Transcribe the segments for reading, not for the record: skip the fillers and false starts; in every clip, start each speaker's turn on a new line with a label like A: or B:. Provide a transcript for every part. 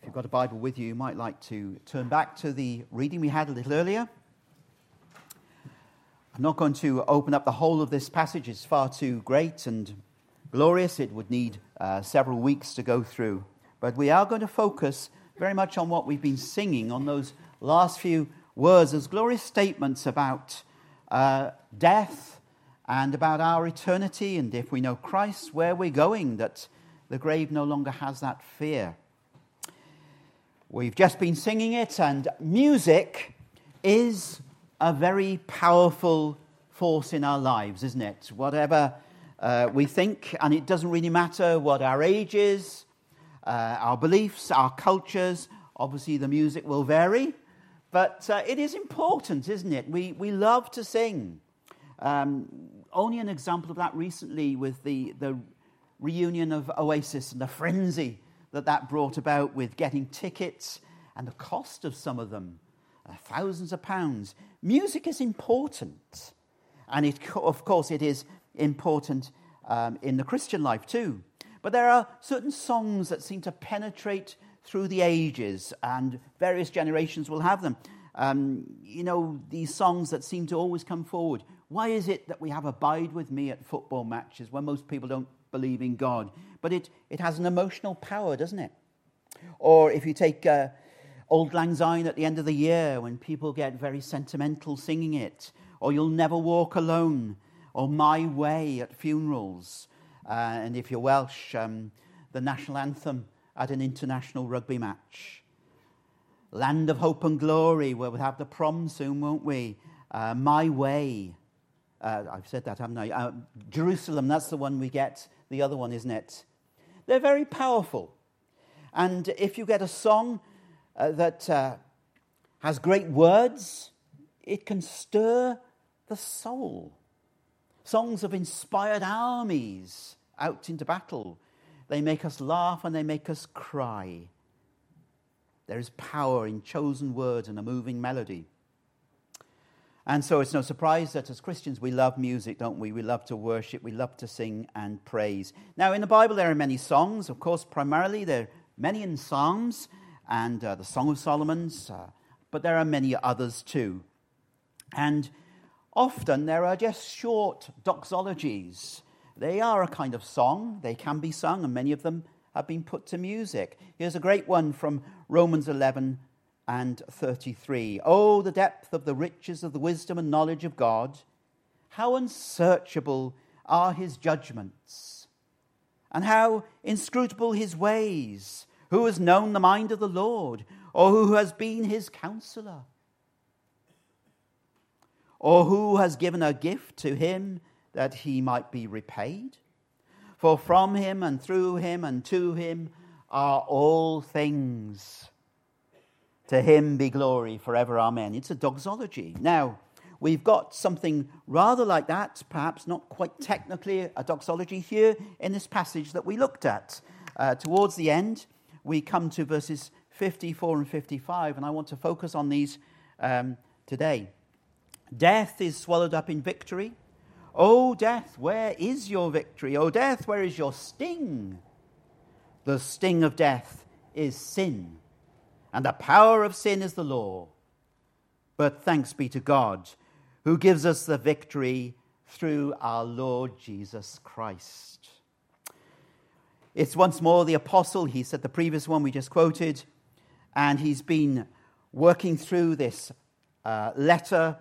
A: you've got a Bible with you, you might like to turn back to the reading we had a little earlier. I'm not going to open up the whole of this passage. It's far too great and glorious. It would need several weeks to go through. But we are going to focus very much on what we've been singing, on those last few words, those glorious statements about death and about our eternity, and if we know Christ, where we're going, that the grave no longer has that fear. We've just been singing it, and music is a very powerful force in our lives, isn't it? Whatever we think, and it doesn't really matter what our age is, our beliefs, our cultures. Obviously, the music will vary, but it is important, isn't it? We love to sing. Only an example of that recently with the reunion of Oasis and the frenzy that brought about with getting tickets and the cost of some of them, thousands of pounds. Music is important, and of course it is important in the Christian life too. But there are certain songs that seem to penetrate through the ages, and various generations will have them. These songs that seem to always come forward. Why is it that we have Abide With Me at football matches when most people don't believe in God? But it has an emotional power, doesn't it? Or if you take Auld Lang Syne at the end of the year, when people get very sentimental singing it, or You'll Never Walk Alone, or My Way at funerals, and if you're Welsh, the national anthem at an international rugby match. Land of Hope and Glory, where we'll have the prom soon, won't we? My Way. I've said that, haven't I? Jerusalem, that's the one we get. The other one, isn't it? They're very powerful. And if you get a song that has great words, it can stir the soul. Songs have inspired armies out into battle. They make us laugh and they make us cry. There is power in chosen words and a moving melody. And so it's no surprise that as Christians we love music, don't we? We love to worship, we love to sing and praise. Now in the Bible there are many songs. Of course, primarily there are many in Psalms and the Song of Solomon's, but there are many others too. And often there are just short doxologies. They are a kind of song. They can be sung, and many of them have been put to music. Here's a great one from Romans 11 and 33. Oh, the depth of the riches of the wisdom and knowledge of God. How unsearchable are his judgments, and how inscrutable his ways. Who has known the mind of the Lord, or who has been his counselor? Or who has given a gift to him that he might be repaid? For from him and through him and to him are all things. To him be glory forever. Amen. It's a doxology. Now, we've got something rather like that, perhaps not quite technically a doxology here in this passage that we looked at. Towards the end, we come to verses 54 and 55, and I want to focus on these today. Death is swallowed up in victory. O death, where is your victory? O death, where is your sting? The sting of death is sin, and the power of sin is the law. But thanks be to God, who gives us the victory through our Lord Jesus Christ. It's once more the apostle. He said the previous one we just quoted, and he's been working through this letter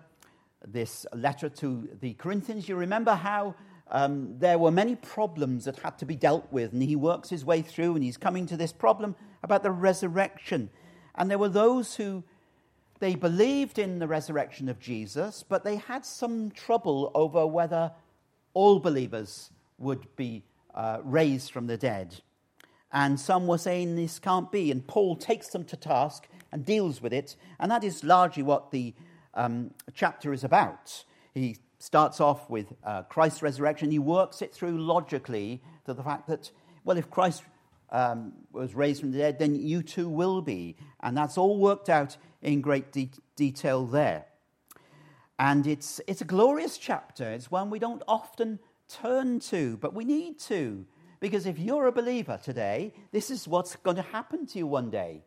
A: to the Corinthians. You remember how there were many problems that had to be dealt with, and he works his way through, and he's coming to this problem about the resurrection. And there were those who, they believed in the resurrection of Jesus, but they had some trouble over whether all believers would be raised from the dead. And some were saying this can't be, and Paul takes them to task and deals with it, and that is largely what the chapter is about. He starts off with Christ's resurrection. He works it through logically to the fact that, well, if Christ was raised from the dead, then you too will be. And that's all worked out in great detail there. And it's a glorious chapter. It's one we don't often turn to, but we need to. Because if you're a believer today, this is what's going to happen to you one day.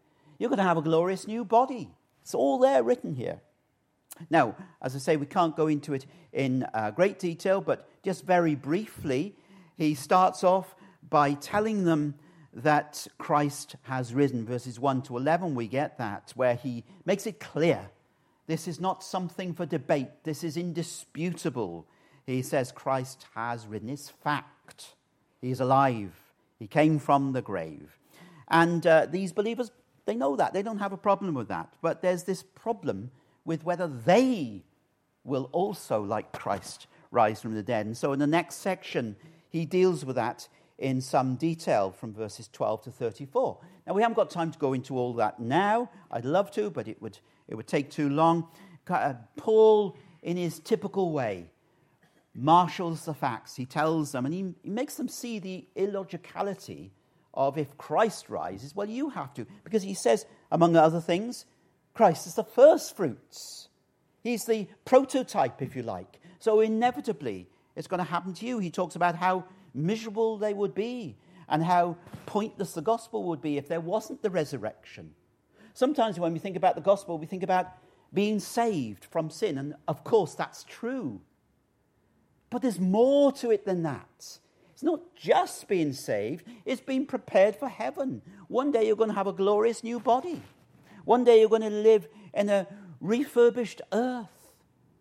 A: You're going to have a glorious new body. It's all there written here. Now, as I say, we can't go into it in great detail, but just very briefly, he starts off by telling them that Christ has risen. Verses 1 to 11, we get that, where he makes it clear. This is not something for debate. This is indisputable. He says Christ has risen. It's fact. He is alive. He came from the grave. And these believers, they know that. They don't have a problem with that. But there's this problem with whether they will also, like Christ, rise from the dead. And so in the next section, he deals with that in some detail from verses 12 to 34. Now, we haven't got time to go into all that now. I'd love to, but it would take too long. Paul, in his typical way, marshals the facts. He tells them, and he makes them see the illogicality of if Christ rises, well, you have to. Because he says, among other things, Christ is the first fruits. He's the prototype, if you like. So inevitably, it's going to happen to you. He talks about how miserable they would be and how pointless the gospel would be if there wasn't the resurrection. Sometimes when we think about the gospel, we think about being saved from sin. And of course, that's true. But there's more to it than that. It's not just being saved. It's being prepared for heaven. One day you're going to have a glorious new body. One day you're going to live in a refurbished earth.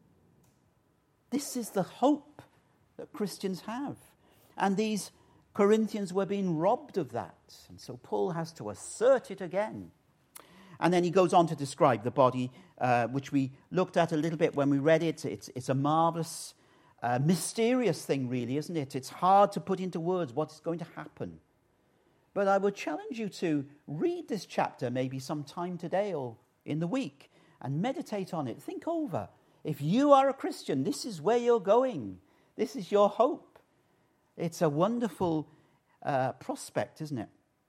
A: This is the hope that Christians have. And these Corinthians were being robbed of that. And so Paul has to assert it again. And then he goes on to describe the body, which we looked at a little bit when we read it. It's a marvelous, mysterious thing, really, isn't it? It's hard to put into words what's going to happen. But I would challenge you to read this chapter maybe sometime today or in the week and meditate on it. Think over. If you are a Christian, this is where you're going. This is your hope. It's a wonderful prospect, isn't it?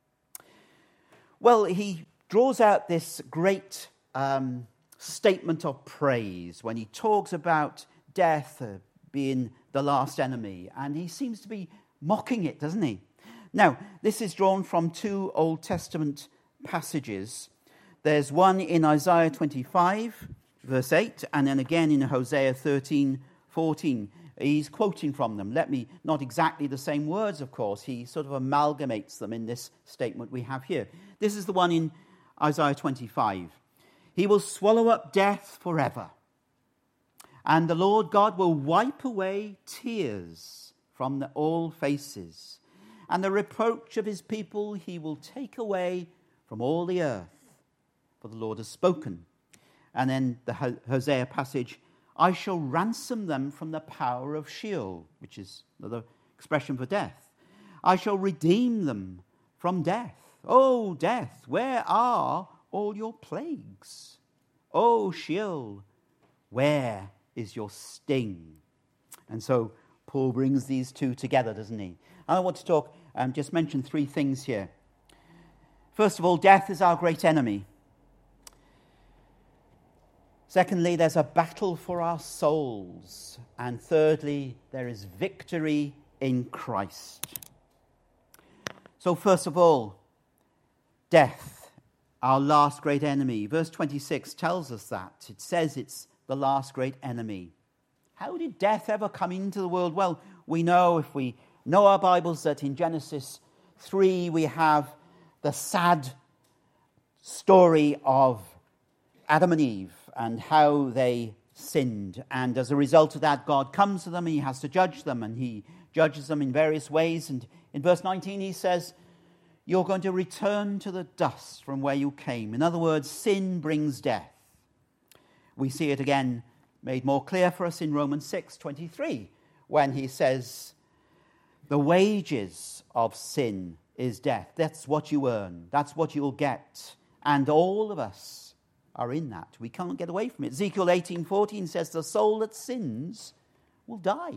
A: Well, he draws out this great statement of praise when he talks about death being the last enemy. And he seems to be mocking it, doesn't he? Now, this is drawn from two Old Testament passages. There's one in Isaiah 25, verse 8, and then again in Hosea 13:14. He's quoting from them. Not exactly the same words, of course. He sort of amalgamates them in this statement we have here. This is the one in Isaiah 25. He will swallow up death forever, and the Lord God will wipe away tears from all faces. And the reproach of his people he will take away from all the earth. For the Lord has spoken. And then the Hosea passage, I shall ransom them from the power of Sheol, which is another expression for death. I shall redeem them from death. O death, where are all your plagues? O Sheol, where is your sting? And so Paul brings these two together, doesn't he? I want to talk just mention three things here. First of all, death is our great enemy. Secondly, there's a battle for our souls. And thirdly, there is victory in Christ. So first of all, death, our last great enemy. Verse 26 tells us that. It says it's the last great enemy. How did death ever come into the world? Well, we know, if we know our Bibles, that in Genesis 3 we have the sad story of Adam and Eve and how they sinned. And as a result of that, God comes to them and he has to judge them, and he judges them in various ways. And in verse 19 he says, you're going to return to the dust from where you came. In other words, sin brings death. We see it again made more clear for us in Romans 6:23, when he says, the wages of sin is death. That's what you earn. That's what you'll get. And all of us are in that. We can't get away from it. Ezekiel 18:14 says the soul that sins will die.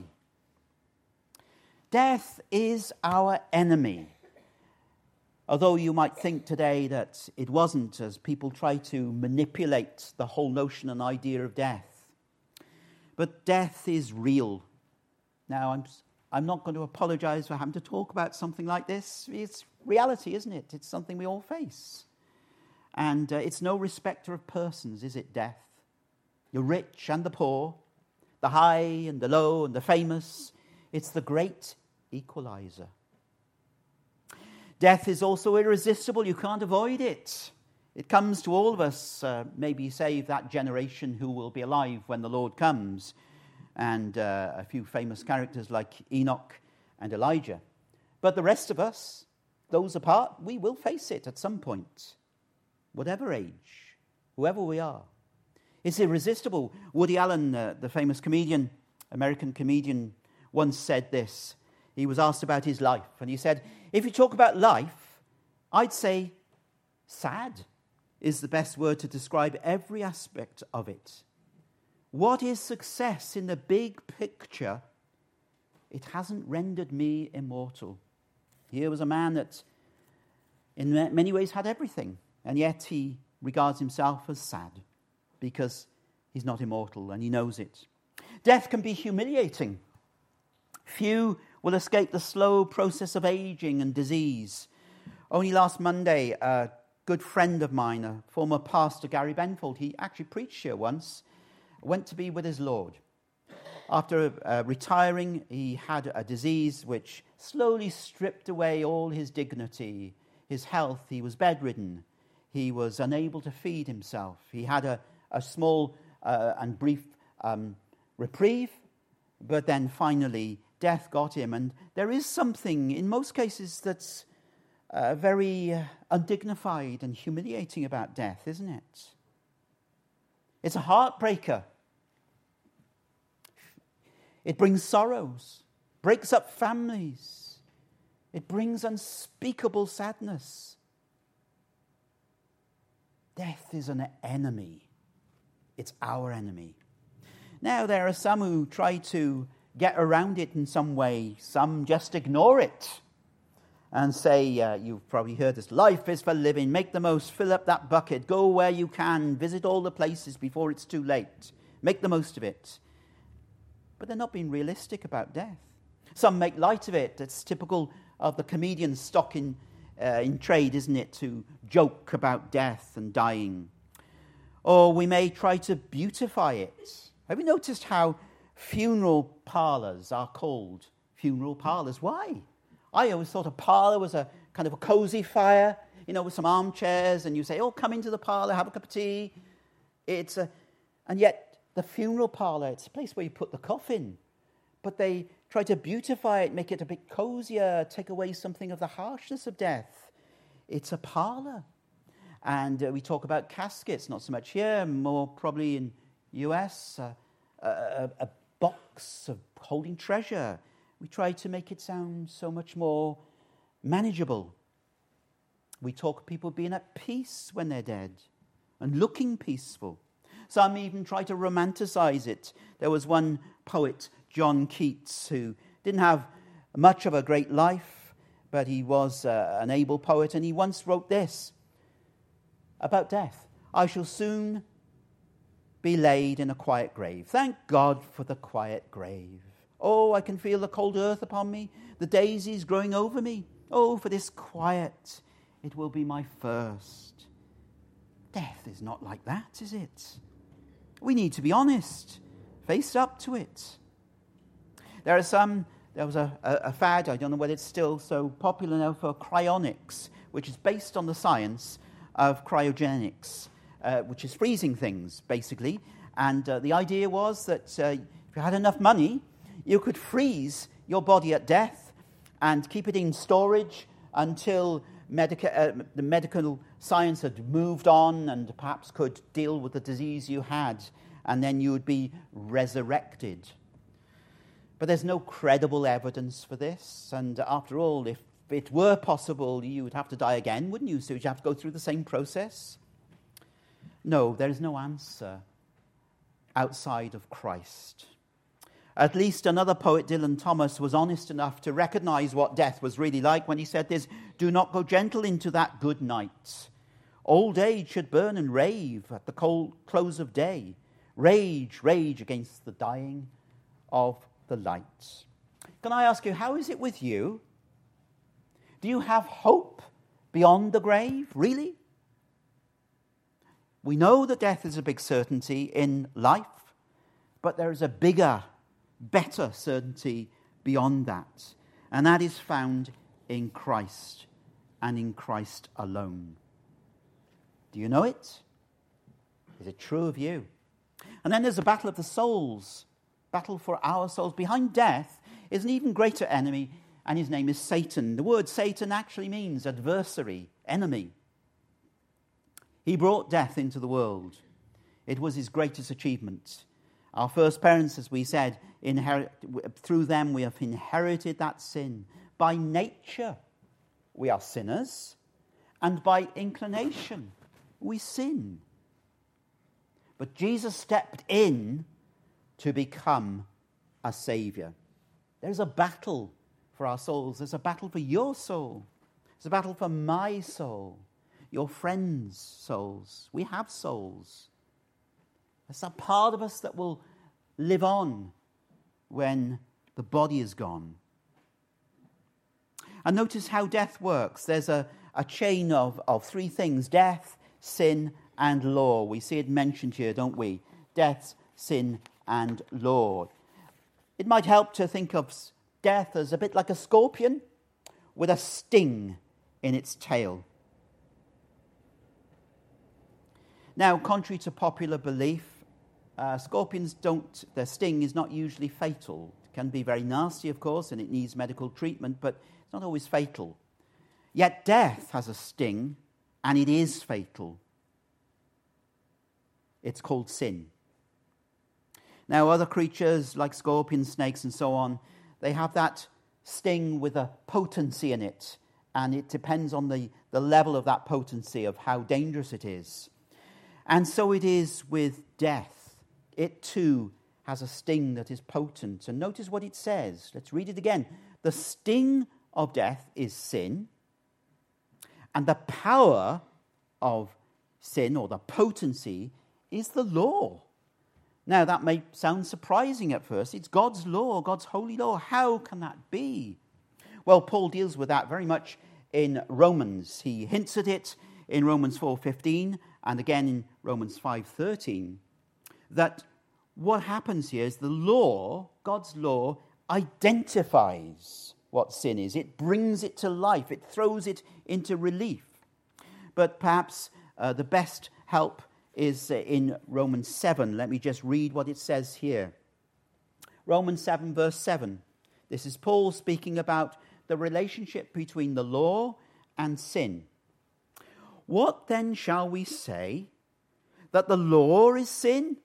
A: Death is our enemy. Although you might think today that it wasn't, as people try to manipulate the whole notion and idea of death. But death is real. Now, I'm not going to apologize for having to talk about something like this. It's reality, isn't it? It's something we all face. And it's no respecter of persons, is it, death? The rich and the poor, the high and the low and the famous. It's the great equalizer. Death is also irresistible. You can't avoid it. It comes to all of us, maybe save that generation who will be alive when the Lord comes, and a few famous characters like Enoch and Elijah. But the rest of us, those apart, we will face it at some point, whatever age, whoever we are. It's irresistible. Woody Allen, the famous comedian, American comedian, once said this. He was asked about his life, and he said, if you talk about life, I'd say sad is the best word to describe every aspect of it. What is success in the big picture? It hasn't rendered me immortal. Here was a man that in many ways had everything, and yet he regards himself as sad because he's not immortal and he knows it. Death can be humiliating. Few will escape the slow process of aging and disease. Only last Monday, a good friend of mine, a former pastor, Gary Benfold, he actually preached here once, went to be with his Lord. After retiring, he had a disease which slowly stripped away all his dignity, his health. He was bedridden. He was unable to feed himself. He had a small and brief reprieve, but then finally death got him. And there is something, in most cases, that's very undignified and humiliating about death, isn't it? It's a heartbreaker. It brings sorrows, breaks up families. It brings unspeakable sadness. Death is an enemy. It's our enemy. Now, there are some who try to get around it in some way. Some just ignore it and say, you've probably heard this, life is for living, make the most, fill up that bucket, go where you can, visit all the places before it's too late, make the most of it. But they're not being realistic about death. Some make light of it. It's typical of the comedian stock in trade, isn't it, to joke about death and dying. Or we may try to beautify it. Have you noticed how funeral parlours are called funeral parlours? Why? I always thought a parlour was a kind of a cosy fire, with some armchairs, and you say, oh, come into the parlour, have a cup of tea. And yet the funeral parlour, it's a place where you put the coffin, but they try to beautify it, make it a bit cozier, take away something of the harshness of death. It's a parlour. And we talk about caskets, not so much here, more probably in US, a box of holding treasure. We try to make it sound so much more manageable. We talk of people being at peace when they're dead and looking peaceful. Some even try to romanticize it. There was one poet, John Keats, who didn't have much of a great life, but he was an able poet, and he once wrote this about death. I shall soon be laid in a quiet grave. Thank God for the quiet grave. Oh, I can feel the cold earth upon me, the daisies growing over me. Oh, for this quiet, it will be my first. Death is not like that, is it? We need to be honest, face up to it. There was a fad, I don't know whether it's still so popular now, for cryonics, which is based on the science of cryogenics, which is freezing things, basically. And the idea was that if you had enough money, you could freeze your body at death and keep it in storage until the medical science had moved on and perhaps could deal with the disease you had, and then you would be resurrected. But there's no credible evidence for this, and after all, if it were possible, you would have to die again, wouldn't you? So you'd have to go through the same process? No, there is no answer outside of Christ. At least another poet, Dylan Thomas, was honest enough to recognize what death was really like when he said this, do not go gentle into that good night. Old age should burn and rave at the cold close of day. Rage, rage against the dying of the light. Can I ask you, how is it with you? Do you have hope beyond the grave, really? We know that death is a big certainty in life, but there is a bigger, better certainty beyond that. And that is found in Christ and in Christ alone. Do you know it? Is it true of you? And then there's a battle of the souls, battle for our souls. Behind death is an even greater enemy, and his name is Satan. The word Satan actually means adversary, enemy. He brought death into the world. It was his greatest achievement. Our first parents, as we said, through them we have inherited that sin. By nature, we are sinners, and by inclination, we sin. But Jesus stepped in to become a saviour. There's a battle for our souls. There's a battle for your soul. There's a battle for my soul, your friends' souls. We have souls. There's a part of us that will live on when the body is gone. And notice how death works. There's a chain of three things: death, sin, and law. We see it mentioned here, don't we? Death, sin, and law. It might help to think of death as a bit like a scorpion with a sting in its tail. Now, contrary to popular belief, scorpions their sting is not usually fatal. It can be very nasty, of course, and it needs medical treatment, but it's not always fatal. Yet death has a sting, and it is fatal. It's called sin. Now, other creatures like scorpions, snakes, and so on, they have that sting with a potency in it, and it depends on the level of that potency, of how dangerous it is. And so it is with death. It too has a sting that is potent. And notice what it says. Let's read it again. The sting of death is sin, and the power of sin, or the potency, is the law. Now, that may sound surprising at first. It's God's law, God's holy law. How can that be? Well, Paul deals with that very much in Romans. He hints at it in Romans 4:15 and again in Romans 5:13, that what happens here is the law, God's law, identifies what sin is. It brings it to life. It throws it into relief. But perhaps the best help is in Romans 7. Let me just read what it says here. Romans 7, verse 7. This is Paul speaking about the relationship between the law and sin. What then shall we say? That the law is sin?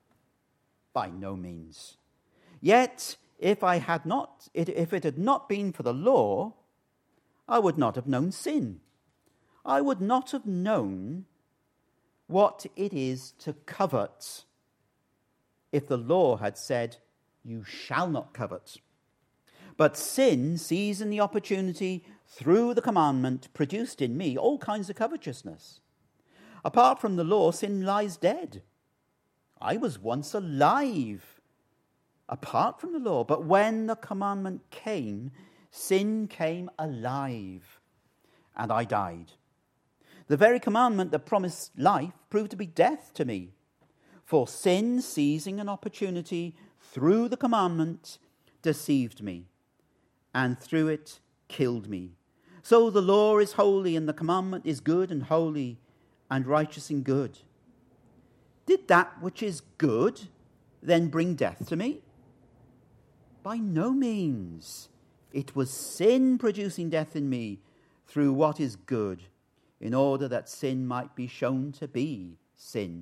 A: By no means. Yet, if it had not been for the law, I would not have known sin. I would not have known what it is to covet if the law had said, you shall not covet. But sin, seizing the opportunity through the commandment, produced in me all kinds of covetousness. Apart from the law, sin lies dead. I was once alive apart from the law, but when the commandment came, sin came alive, and I died. The very commandment that promised life proved to be death to me. For sin, seizing an opportunity through the commandment, deceived me, and through it killed me. So the law is holy, and the commandment is good and holy and righteous and good. Did that which is good then bring death to me? By no means. It was sin producing death in me through what is good, in order that sin might be shown to be sin.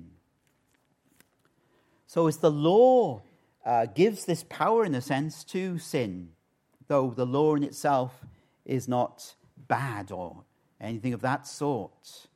A: So as the law gives this power, in a sense, to sin, though the law in itself is not bad or anything of that sort.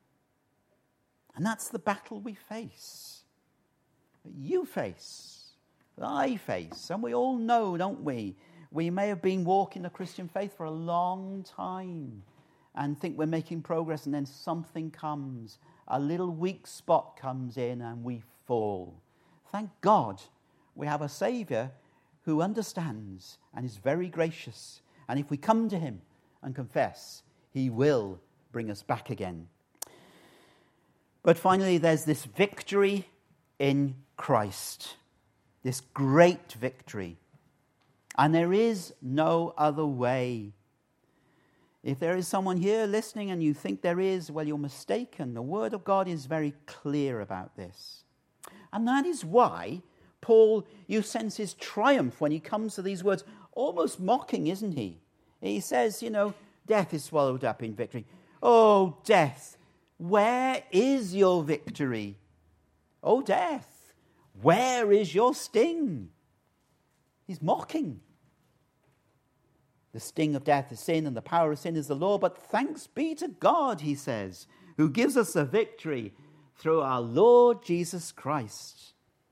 A: And that's the battle we face. You face, I face, and we all know, don't we? We may have been walking the Christian faith for a long time and think we're making progress, and then something comes, a little weak spot comes in, and we fall. Thank God we have a Saviour who understands and is very gracious. And if we come to him and confess, he will bring us back again. But finally, there's this victory in Christ, this great victory. And there is no other way. If there is someone here listening and you think there is, well, you're mistaken. The Word of God is very clear about this. And that is why Paul, you sense his triumph when he comes to these words, almost mocking, isn't he? He says, death is swallowed up in victory. Oh, death, where is your victory? Oh, death, where is your sting? He's mocking. The sting of death is sin, and the power of sin is the law. But thanks be to God, he says, who gives us the victory through our Lord Jesus Christ.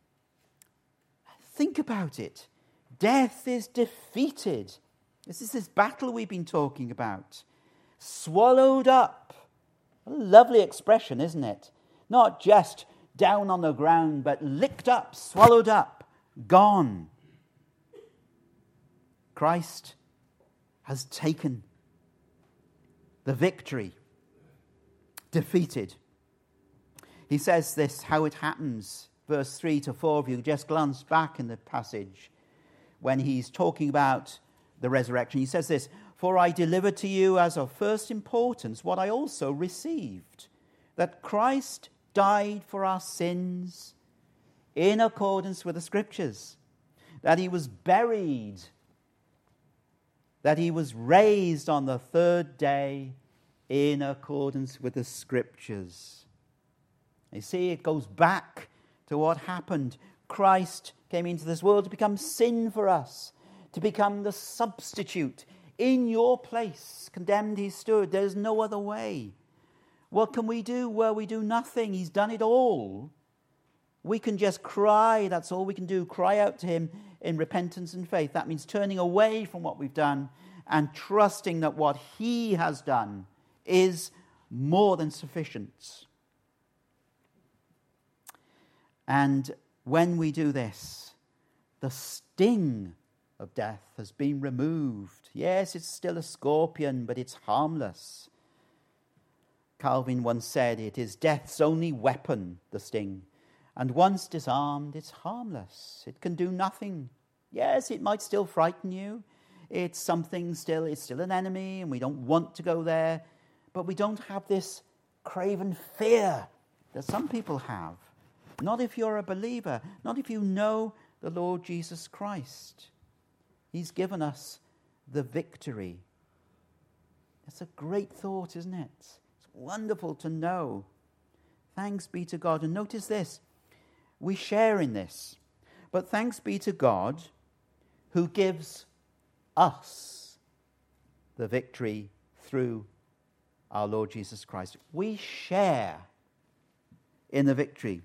A: Think about it. Death is defeated. This is this battle we've been talking about. Swallowed up. A lovely expression, isn't it? Not just down on the ground, but licked up, swallowed up, gone. Christ has taken the victory, defeated. He says this, how it happens, verse 3 to 4, if you just glance back in the passage, when he's talking about the resurrection, he says this, "For I delivered to you as of first importance what I also received, that Christ died for our sins in accordance with the Scriptures, that he was buried, that he was raised on the third day in accordance with the Scriptures." You see, it goes back to what happened. Christ came into this world to become sin for us, to become the substitute. In your place, condemned he stood. There's no other way. What can we do? Well, we do nothing. He's done it all. We can just cry. That's all we can do. Cry out to him in repentance and faith. That means turning away from what we've done and trusting that what he has done is more than sufficient. And when we do this, the sting of death has been removed. Yes, it's still a scorpion, but it's harmless. Calvin once said, it is death's only weapon, the sting. And once disarmed, it's harmless. It can do nothing. Yes, it might still frighten you. It's still an enemy, and we don't want to go there. But we don't have this craven fear that some people have. Not if you're a believer, not if you know the Lord Jesus Christ. He's given us the victory. It's a great thought, isn't it? It's wonderful to know. Thanks be to God. And notice this, we share in this. But thanks be to God who gives us the victory through our Lord Jesus Christ. We share in the victory.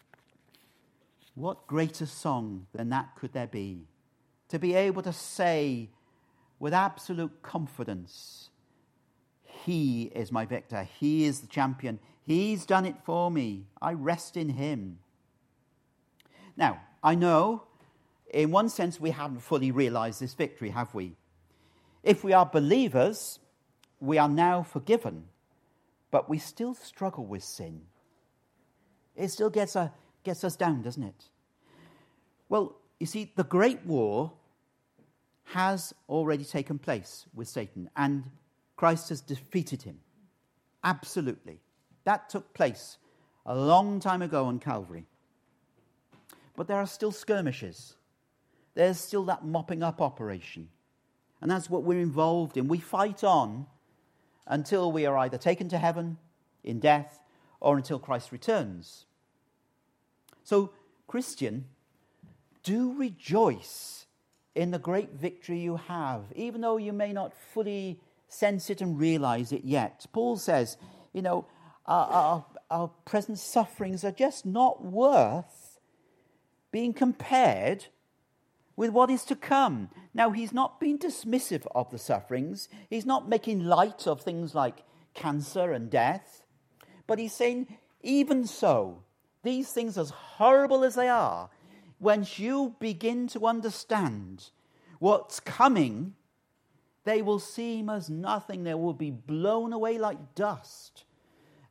A: What greater song than that could there be? To be able to say with absolute confidence, he is my victor. He is the champion. He's done it for me. I rest in him. Now, I know in one sense we haven't fully realized this victory, have we? If we are believers, we are now forgiven, but we still struggle with sin. It still gets us down, doesn't it? Well, you see, the great war has already taken place with Satan, and Christ has defeated him. Absolutely. That took place a long time ago on Calvary. But there are still skirmishes. There's still that mopping up operation. And that's what we're involved in. We fight on until we are either taken to heaven in death or until Christ returns. So, Christian, do rejoice in the great victory you have, even though you may not fully sense it and realize it yet. Paul says, our present sufferings are just not worth being compared with what is to come. Now, he's not being dismissive of the sufferings. He's not making light of things like cancer and death. But he's saying, even so, these things, as horrible as they are, once you begin to understand what's coming, they will seem as nothing. They will be blown away like dust.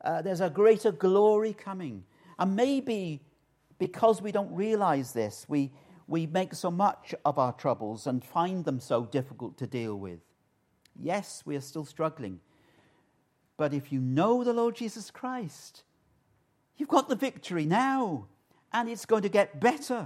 A: there's a greater glory coming. And maybe because we don't realize this, we make so much of our troubles and find them so difficult to deal with. Yes, we are still struggling. But if you know the Lord Jesus Christ, you've got the victory now, and it's going to get better.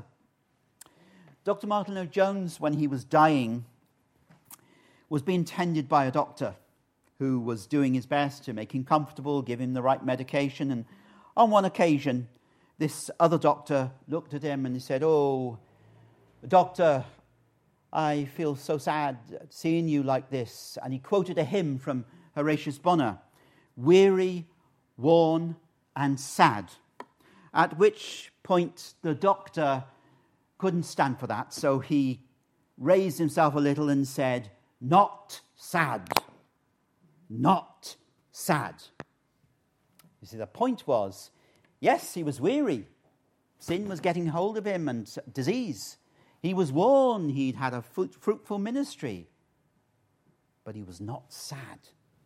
A: Dr. Martin Lloyd-Jones, when he was dying, was being tended by a doctor who was doing his best to make him comfortable, give him the right medication. And on one occasion, this other doctor looked at him and he said, "Oh, doctor, I feel so sad seeing you like this." And he quoted a hymn from Horatius Bonar, "Weary, worn, and sad." At which point the doctor couldn't stand for that, so he raised himself a little and said, "Not sad. Not sad." You see, the point was, yes, he was weary. Sin was getting hold of him and disease. He was worn. He'd had a fruitful ministry. But he was not sad.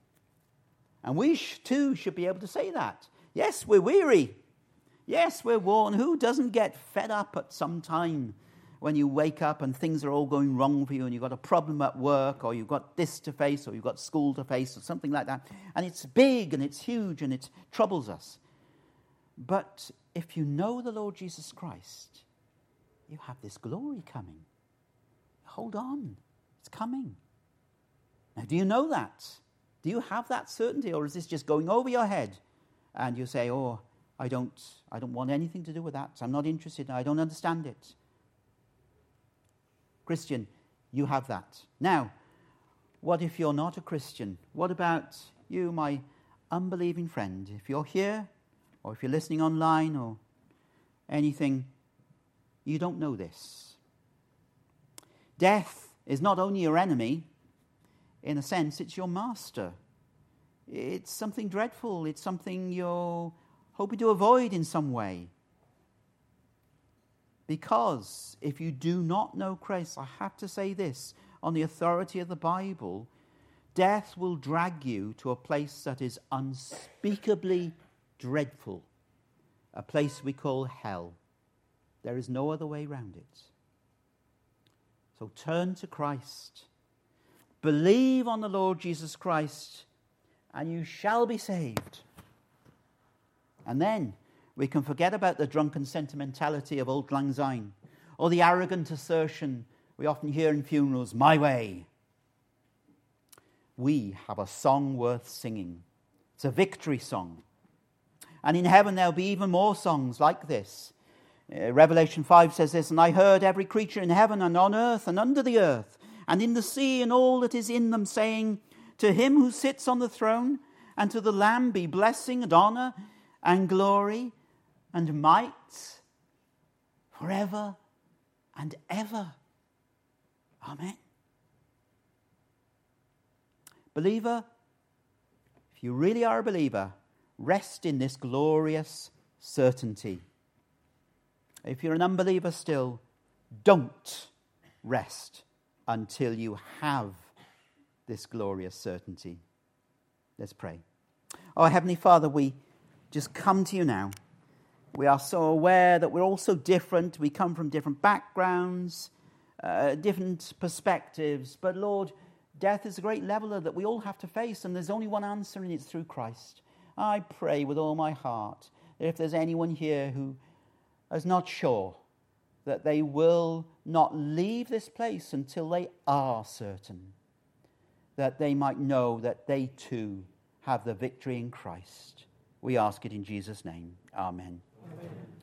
A: And we too should be able to say that. Yes, we're weary. Yes, we're worn. Who doesn't get fed up at some time when you wake up and things are all going wrong for you and you've got a problem at work or you've got this to face or you've got school to face or something like that. And it's big and it's huge and it troubles us. But if you know the Lord Jesus Christ, you have this glory coming. Hold on. It's coming. Now, do you know that? Do you have that certainty, or is this just going over your head? And you say, "Oh, I don't want anything to do with that. I'm not interested. I don't understand it." Christian, you have that. Now, what if you're not a Christian? What about you, my unbelieving friend? If you're here, or if you're listening online, or anything, you don't know this. Death is not only your enemy, in a sense, it's your master. It's something dreadful. It's something you're hoping to avoid in some way. Because if you do not know Christ, I have to say this, on the authority of the Bible, death will drag you to a place that is unspeakably dreadful, a place we call hell. There is no other way around it. So turn to Christ. Believe on the Lord Jesus Christ, and you shall be saved. And then we can forget about the drunken sentimentality of Auld Lang Syne, or the arrogant assertion we often hear in funerals, "My way." We have a song worth singing. It's a victory song. And in heaven there'll be even more songs like this. Revelation 5 says this, "And I heard every creature in heaven and on earth and under the earth and in the sea and all that is in them saying, to him who sits on the throne and to the Lamb be blessing and honor and glory and might forever and ever. Amen." Believer, if you really are a believer, rest in this glorious certainty. If you're an unbeliever still, don't rest until you have this glorious certainty. Let's pray. Oh, Heavenly Father, we just come to you now. We are so aware that we're all so different. We come from different backgrounds, different perspectives. But Lord, death is a great leveler that we all have to face, and there's only one answer, and it's through Christ. I pray with all my heart that if there's anyone here who is not sure, that they will not leave this place until they are certain, that they might know that they too have the victory in Christ. We ask it in Jesus' name. Amen. Amen.